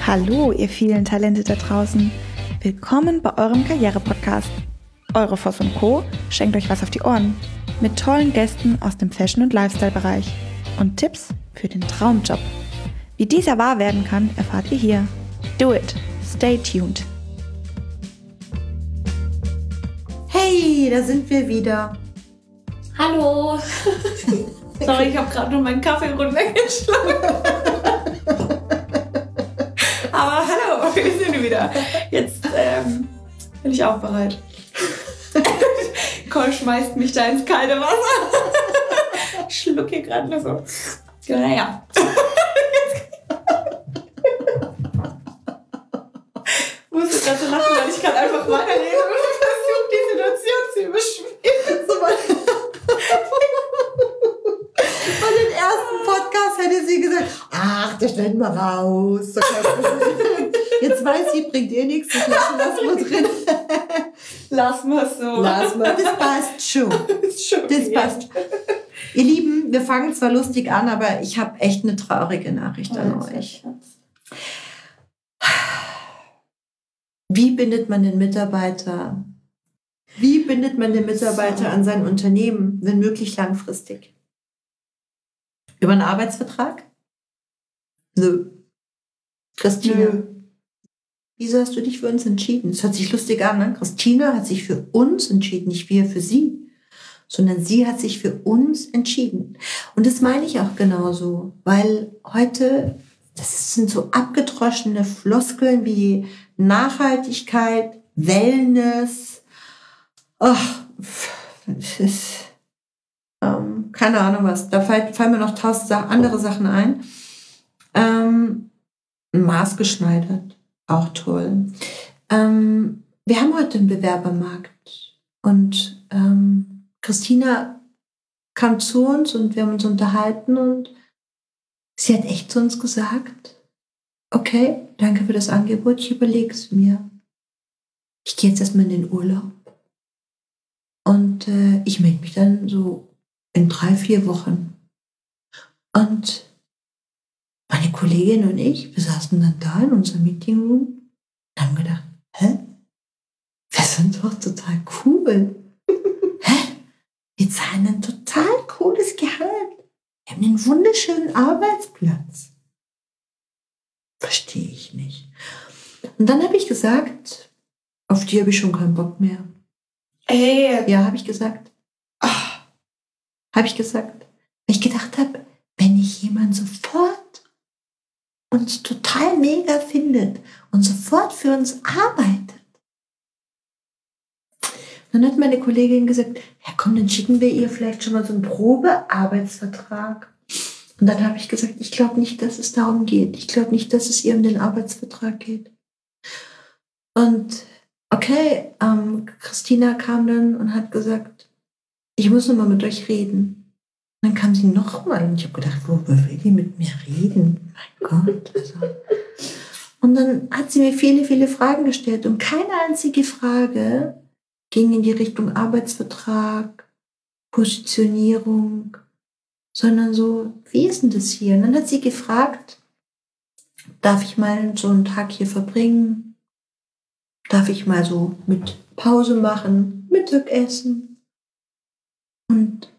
Hallo, ihr vielen Talente da draußen. Willkommen bei eurem Karriere-Podcast. Eure Voss & Co. schenkt euch was auf die Ohren. Mit tollen Gästen aus dem Fashion- und Lifestyle-Bereich. Und Tipps für den Traumjob. Wie dieser wahr werden kann, erfahrt ihr hier. Do it. Stay tuned. Hey, da sind wir wieder. Hallo. Sorry, ich habe gerade nur meinen Kaffee runtergeschlagen. Aber hallo, wir sind wieder. Jetzt bin ich auch bereit. Cole schmeißt mich da ins kalte Wasser. Ich schluck hier gerade nur so. Naja. Ich musste gerade so lachen, weil ich kann einfach weiterreden und versuche, die Situation zu überspielen. Bei den ersten Podcast hätte sie gesagt, ach, das schneiden wir raus. Jetzt weiß sie, bringt ihr nichts, das lassen wir drin. Lassen wir es so. Das passt schon. Das passt. Ihr Lieben, wir fangen zwar lustig an, aber ich habe echt eine traurige Nachricht an euch. Wie bindet man den Mitarbeiter? Wie bindet man den Mitarbeiter an sein Unternehmen, wenn möglich langfristig? Über einen Arbeitsvertrag? Nö. Christine, wieso hast du dich für uns entschieden? Das hört sich lustig an, ne? Christina hat sich für uns entschieden, nicht wir für sie, sondern sie hat sich für uns entschieden. Und das meine ich auch genauso, weil heute, das sind so abgedroschene Floskeln wie Nachhaltigkeit, Wellness. Ach, das ist keine Ahnung was. Da fallen mir noch 1000 andere Sachen ein. Maßgeschneidert, auch toll. Wir haben heute einen Bewerbermarkt und Christina kam zu uns und wir haben uns unterhalten und sie hat echt zu uns gesagt, okay, danke für das Angebot, ich überlege es mir. Ich gehe jetzt erstmal in den Urlaub und ich melde mich dann so in 3-4 Wochen. Und meine Kollegin und ich, wir saßen dann da in unserem Meeting Room und haben gedacht, wir sind doch total cool. Wir zahlen ein total cooles Gehalt. Wir haben einen wunderschönen Arbeitsplatz. Verstehe ich nicht. Und dann habe ich gesagt, auf die habe ich schon keinen Bock mehr. Ja, habe ich gesagt. Habe ich gesagt. Weil ich gedacht habe, wenn ich jemanden sofort uns total mega findet und sofort für uns arbeitet. Dann hat meine Kollegin gesagt, ja komm, dann schicken wir ihr vielleicht schon mal so einen Probearbeitsvertrag. Und dann habe ich gesagt, ich glaube nicht, dass es darum geht. Ich glaube nicht, dass es ihr um den Arbeitsvertrag geht. Und okay, Christina kam dann und hat gesagt, ich muss noch mal mit euch reden. Und dann kam sie noch mal und ich habe gedacht, worüber will die mit mir reden? Mein Gott. Also. Und dann hat sie mir viele, viele Fragen gestellt und keine einzige Frage ging in die Richtung Arbeitsvertrag, Positionierung, sondern so, wie ist denn das hier? Und dann hat sie gefragt, darf ich mal so einen Tag hier verbringen? Darf ich mal so mit Pause machen, Mittagessen? Und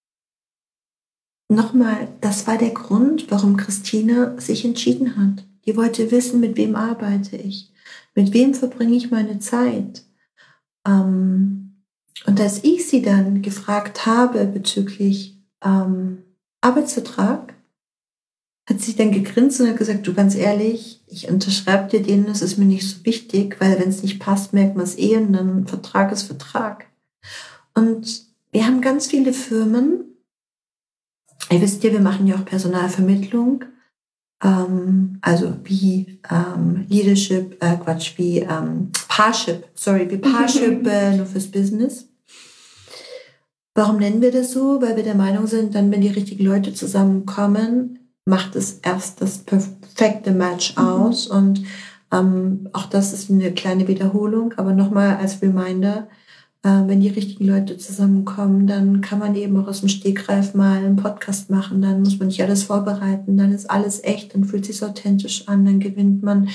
nochmal, das war der Grund, warum Christina sich entschieden hat. Die wollte wissen, mit wem arbeite ich? Mit wem verbringe ich meine Zeit? Und als ich sie dann gefragt habe bezüglich Arbeitsvertrag, hat sie dann gegrinst und hat gesagt, du, ganz ehrlich, ich unterschreibe dir den, das ist mir nicht so wichtig, weil wenn es nicht passt, merkt man es und dann Vertrag ist Vertrag. Und wir haben ganz viele Firmen, ihr wisst ja, wir machen ja auch Personalvermittlung, also wie Leadership, wie Parship, nur fürs Business. Warum nennen wir das so? Weil wir der Meinung sind, dann, wenn die richtigen Leute zusammenkommen, macht es erst das perfekte Match aus. Und auch das ist eine kleine Wiederholung, aber nochmal als Reminder, Wenn die richtigen Leute zusammenkommen, dann kann man eben auch aus dem Stegreif mal einen Podcast machen. Dann muss man nicht alles vorbereiten. Dann ist alles echt, dann fühlt es sich authentisch an. Dann gewinnt man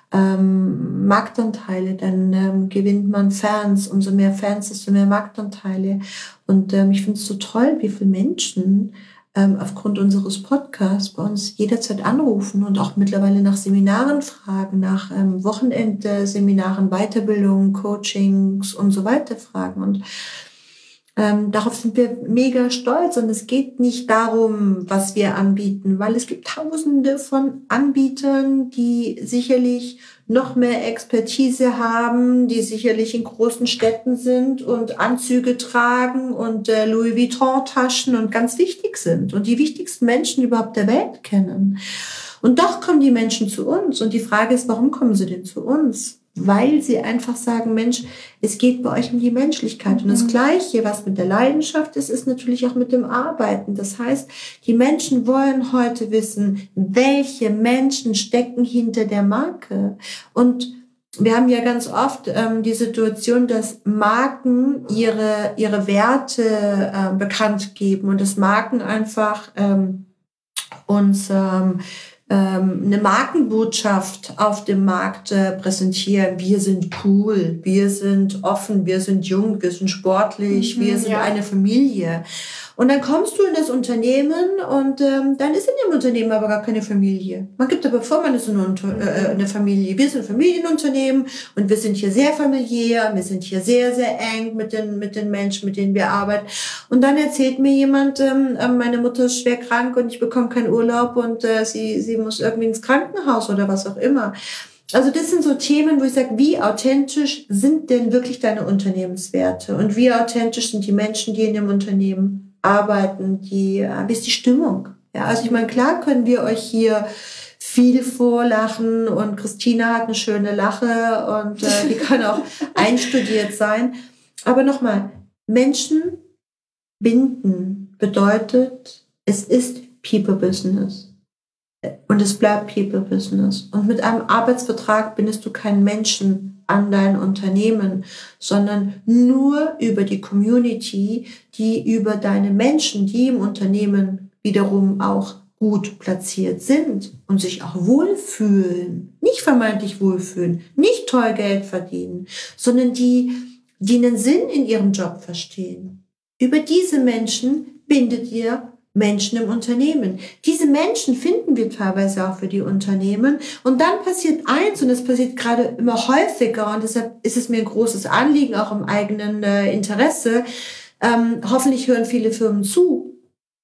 Marktanteile, dann gewinnt man Fans. Umso mehr Fans, desto mehr Marktanteile. Und ich finde es so toll, wie viele Menschen aufgrund unseres Podcasts bei uns jederzeit anrufen und auch mittlerweile nach Seminaren fragen, nach Wochenendseminaren, Weiterbildungen, Coachings und so weiter fragen. Und darauf sind wir mega stolz. Und es geht nicht darum, was wir anbieten, weil es gibt Tausende von Anbietern, die sicherlich noch mehr Expertise haben, die sicherlich in großen Städten sind und Anzüge tragen und Louis Vuitton-Taschen und ganz wichtig sind und die wichtigsten Menschen überhaupt der Welt kennen. Und doch kommen die Menschen zu uns. Und die Frage ist, warum kommen sie denn zu uns? Weil sie einfach sagen, Mensch, es geht bei euch um die Menschlichkeit. Und das Gleiche, was mit der Leidenschaft ist, ist natürlich auch mit dem Arbeiten. Das heißt, die Menschen wollen heute wissen, welche Menschen stecken hinter der Marke. Und wir haben ja ganz oft die Situation, dass Marken ihre Werte bekannt geben und dass Marken einfach uns eine Markenbotschaft auf dem Markt präsentieren. Wir sind cool, wir sind offen, wir sind jung, wir sind sportlich, wir sind eine Familie. Und dann kommst du in das Unternehmen und dann ist in dem Unternehmen aber gar keine Familie. Man gibt aber vor, man ist eine Familie. Wir sind ein Familienunternehmen und wir sind hier sehr familiär, wir sind hier sehr, sehr eng mit den Menschen, mit denen wir arbeiten. Und dann erzählt mir jemand, meine Mutter ist schwer krank und ich bekomme keinen Urlaub und sie muss irgendwie ins Krankenhaus oder was auch immer. Also das sind so Themen, wo ich sage, wie authentisch sind denn wirklich deine Unternehmenswerte und wie authentisch sind die Menschen, die in dem Unternehmen arbeiten, wie ist die Stimmung? Ja, also ich meine, klar können wir euch hier viel vorlachen und Christina hat eine schöne Lache und die kann auch einstudiert sein. Aber nochmal, Menschen binden bedeutet, es ist People Business. Und es bleibt People Business. Und mit einem Arbeitsvertrag bindest du keinen Menschen an dein Unternehmen, sondern nur über die Community, die über deine Menschen, die im Unternehmen wiederum auch gut platziert sind und sich auch wohlfühlen, nicht vermeintlich wohlfühlen, nicht toll Geld verdienen, sondern die einen Sinn in ihrem Job verstehen. Über diese Menschen bindet ihr Menschen im Unternehmen. Diese Menschen finden wir teilweise auch für die Unternehmen. Und dann passiert eins, und es passiert gerade immer häufiger, und deshalb ist es mir ein großes Anliegen, auch im eigenen Interesse. Hoffentlich hören viele Firmen zu.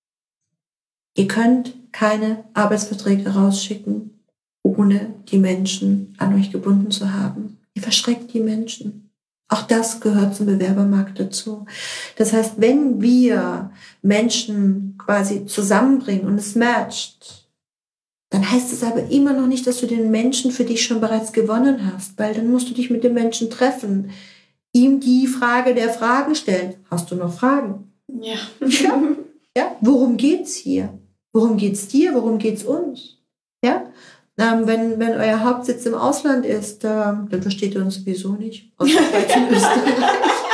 Ihr könnt keine Arbeitsverträge rausschicken, ohne die Menschen an euch gebunden zu haben. Ihr verschreckt die Menschen. Auch das gehört zum Bewerbermarkt dazu. Das heißt, wenn wir Menschen quasi zusammenbringen und es matcht, dann heißt es aber immer noch nicht, dass du den Menschen für dich schon bereits gewonnen hast, weil dann musst du dich mit dem Menschen treffen, ihm die Frage der Fragen stellen. Hast du noch Fragen? Ja. Ja. Worum geht's hier? Worum geht's dir? Worum geht's uns? Ja. Wenn euer Hauptsitz im Ausland ist, dann versteht ihr uns sowieso nicht. Aus der Schweiz und Österreich.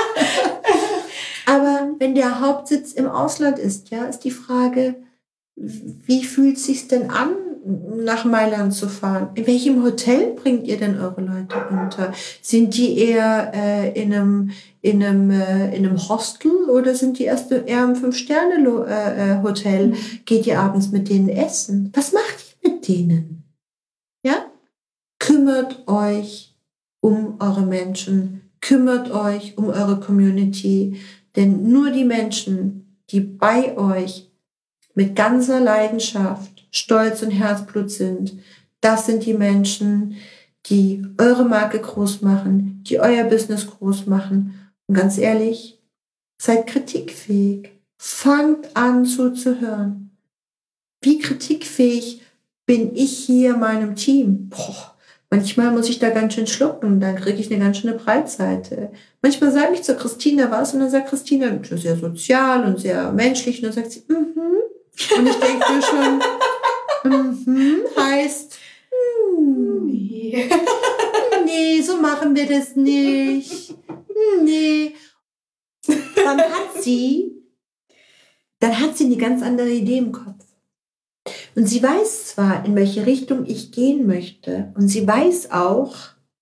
Aber wenn der Hauptsitz im Ausland ist, ja, ist die Frage, wie fühlt es sich denn an, nach Mailand zu fahren? In welchem Hotel bringt ihr denn eure Leute unter? Sind die eher in einem Hostel oder sind die eher im 5-Sterne-Hotel? Geht ihr abends mit denen essen? Was macht ihr mit denen? Ja? Kümmert euch um eure Menschen, kümmert euch um eure Community, denn nur die Menschen, die bei euch mit ganzer Leidenschaft, Stolz und Herzblut sind, das sind die Menschen, die eure Marke groß machen, die euer Business groß machen. Und ganz ehrlich, seid kritikfähig. Fangt an zuzuhören. Wie kritikfähig bin ich hier meinem Team? Manchmal muss ich da ganz schön schlucken, dann kriege ich eine ganz schöne Breitseite. Manchmal sage ich zu Christina was und dann sagt Christina, das ist sehr sozial und sehr menschlich und dann sagt sie, Und ich denke mir schon, heißt, nee, so machen wir das nicht. Nee. dann hat sie eine ganz andere Idee im Kopf. Und sie weiß zwar, in welche Richtung ich gehen möchte, und sie weiß auch,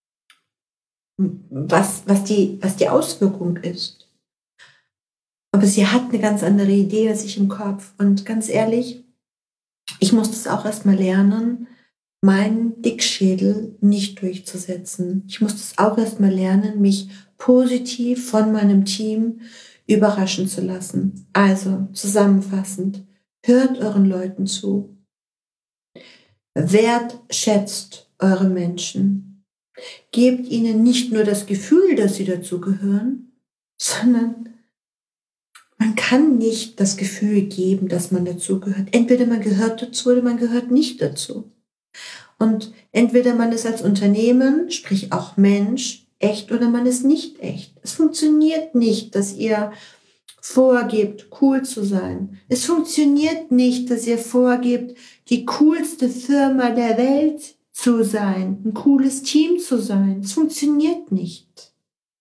was die Auswirkung ist. Aber sie hat eine ganz andere Idee als ich im Kopf. Und ganz ehrlich, ich muss das auch erstmal lernen, meinen Dickschädel nicht durchzusetzen. Ich muss das auch erstmal lernen, mich positiv von meinem Team überraschen zu lassen. Also zusammenfassend, hört euren Leuten zu. Wertschätzt eure Menschen. Gebt ihnen nicht nur das Gefühl, dass sie dazugehören, sondern man kann nicht das Gefühl geben, dass man dazugehört. Entweder man gehört dazu oder man gehört nicht dazu. Und entweder man ist als Unternehmen, sprich auch Mensch, echt oder man ist nicht echt. Es funktioniert nicht, dass ihr vorgebt, cool zu sein. Es funktioniert nicht, dass ihr vorgebt, die coolste Firma der Welt zu sein, ein cooles Team zu sein. Es funktioniert nicht.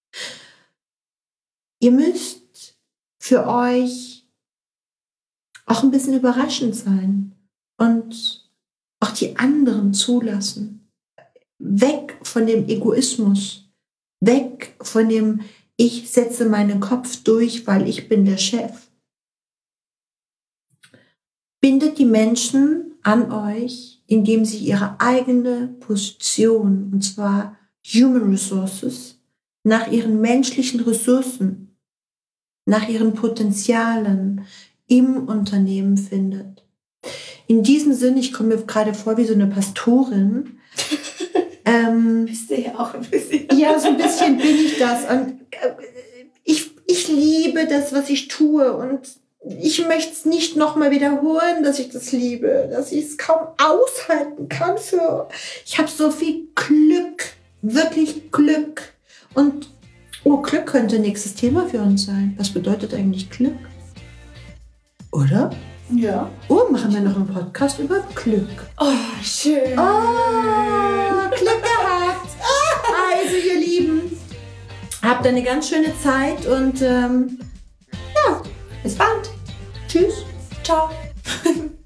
Ihr müsst für euch auch ein bisschen überraschend sein und auch die anderen zulassen. Weg von dem Egoismus, weg von dem ich setze meinen Kopf durch, weil ich bin der Chef. Bindet die Menschen an euch, indem sie ihre eigene Position, und zwar Human Resources, nach ihren menschlichen Ressourcen, nach ihren Potenzialen im Unternehmen findet. In diesem Sinne, ich komme mir gerade vor wie so eine Pastorin. Bist du ja auch ein bisschen. Ja, so ein bisschen bin ich das. Und ich liebe das, was ich tue. Und ich möchte es nicht nochmal wiederholen, dass ich das liebe, dass ich es kaum aushalten kann. Ich habe so viel Glück, wirklich Glück. Und Glück könnte nächstes Thema für uns sein. Was bedeutet eigentlich Glück? Oder? Ja. Machen wir noch einen Podcast über Glück. Oh, schön. Glück gehabt. Also, ihr Lieben, habt eine ganz schöne Zeit und Bis bald. Tschüss. Ciao.